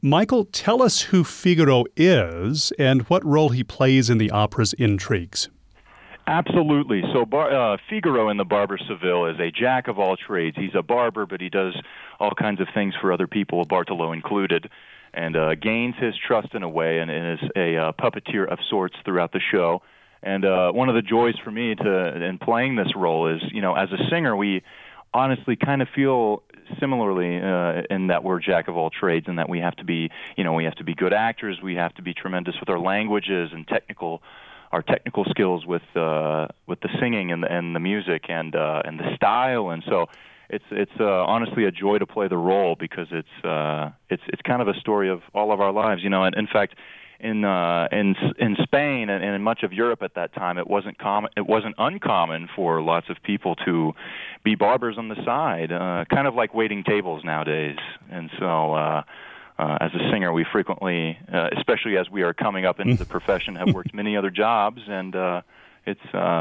Michael, tell us who Figaro is and what role he plays in the opera's intrigues. Absolutely. So Figaro in The Barber Seville is a jack of all trades. He's a barber, but he does all kinds of things for other people, Bartolo included, and gains his trust in a way and is a puppeteer of sorts throughout the show. And one of the joys for me in playing this role is, as a singer, we honestly kind of feel similarly in that we're jack of all trades and that we have to be, we have to be good actors, we have to be tremendous with our languages and our technical skills with the singing and the music and the style, and so it's honestly a joy to play the role because it's kind of a story of all of our lives, and in fact in Spain and in much of Europe at that time it wasn't uncommon for lots of people to be barbers on the side, kind of like waiting tables nowadays, and so as a singer, we frequently, especially as we are coming up into the profession, have worked many other jobs, and it's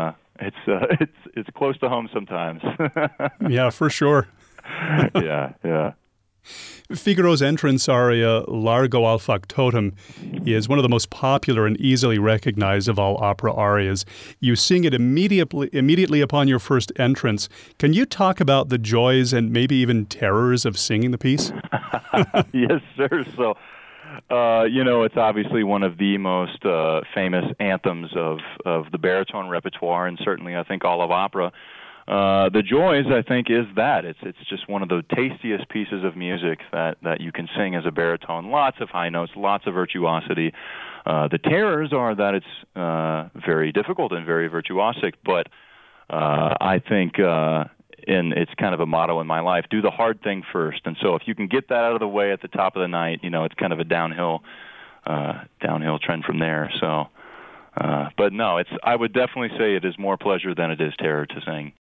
close to home sometimes. Yeah, for sure. Yeah. Figaro's entrance aria, Largo al Factotum, is one of the most popular and easily recognized of all opera arias. You sing it immediately upon your first entrance. Can you talk about the joys and maybe even terrors of singing the piece? Yes, sir. So, it's obviously one of the most famous anthems of the baritone repertoire, and certainly I think all of opera. The joys, I think, is that it's just one of the tastiest pieces of music that you can sing as a baritone. Lots of high notes, lots of virtuosity. The terrors are that it's very difficult and very virtuosic, but I think it's kind of a motto in my life: do the hard thing first. And so if you can get that out of the way at the top of the night, it's kind of a downhill trend from there. So, but no, I would definitely say it is more pleasure than it is terror to sing.